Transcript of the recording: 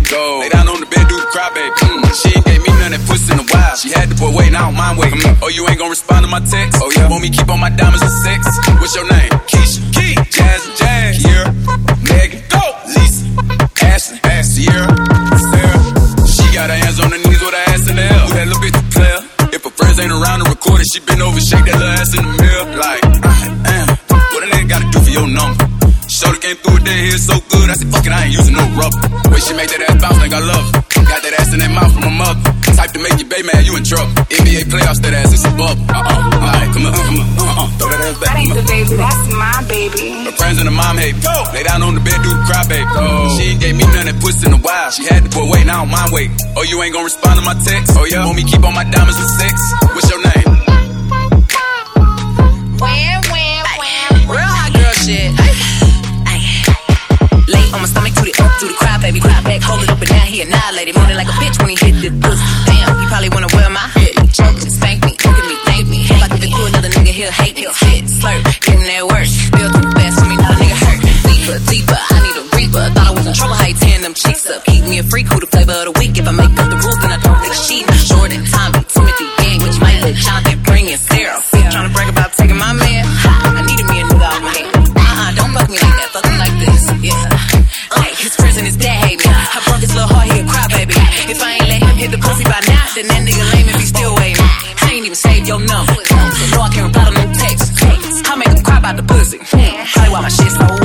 go. Lay down on the bed, do the cry, baby. She ain't gave me none that pussy in a while. She had the boy waiting, I don't mind waiting. Oh, you ain't gon' respond to my text? Oh, yeah. Want me keep on my diamonds and sex? What's your name? Keisha, Key, Jazz and Jazz, Kiera, Megan, go, Lisa, Ashley, Sierra, Sarah. She got her hands on her knees with her ass in the air. Who that little bitch to play? If her friends ain't around to record it, she been over, shake that little ass in the mirror. Like, what a nigga gotta do for your number? Shorty came through it, that hair so good. I said, fuck it, I ain't using no rubber. Way she make that ass bounce like I love her. Got that ass in that mouth from my mother. Type to make you baby man, you in trouble. NBA playoffs, that ass is a bubble. Alright, come on, throw that ass back. That ain't the baby, that's my baby. Her friends and her mom hate me. Lay down on the bed, do the cry, baby. She ain't gave me none that pussy in a while. She had the boy waiting, I don't mind waiting. Oh, you ain't gon' respond to my text? Oh, yeah. Want me keep on my diamonds and sex? What's your name? Real hot girl shit. Lay on my stomach, to the cry, baby. Cry back, hold it up and down, he annihilated. Moaning like a bitch when he hit the pussy. Damn, he probably wanna wear my head. Choke me, spank me, look at me, thank me. If I give it to another nigga, he'll hate me. Spit, slurp, getting that work. Feel too fast for me, now a nigga hurt. Deeper, I need a reaper. Thought I was in trouble, how you tearing them cheeks up. Keep me a freak, who the flavor of the week. If I make up the rules, then I don't think she Jordan, Tommy, Timothy, Gang, which might let Jonathan bring in Sarah. Tryna brag about taking my man. I needed me a nigga off my hand. Don't fuck me like that, fuck me like this, yeah. Like his friends and his dad hate me. I broke his little heart, he'll cry, baby. If I ain't let him hit the pussy by now, then that nigga lame if he still waiting. I ain't even saved your number, so no, I can't reply to no text. I make him cry about the pussy. Probably why my shit so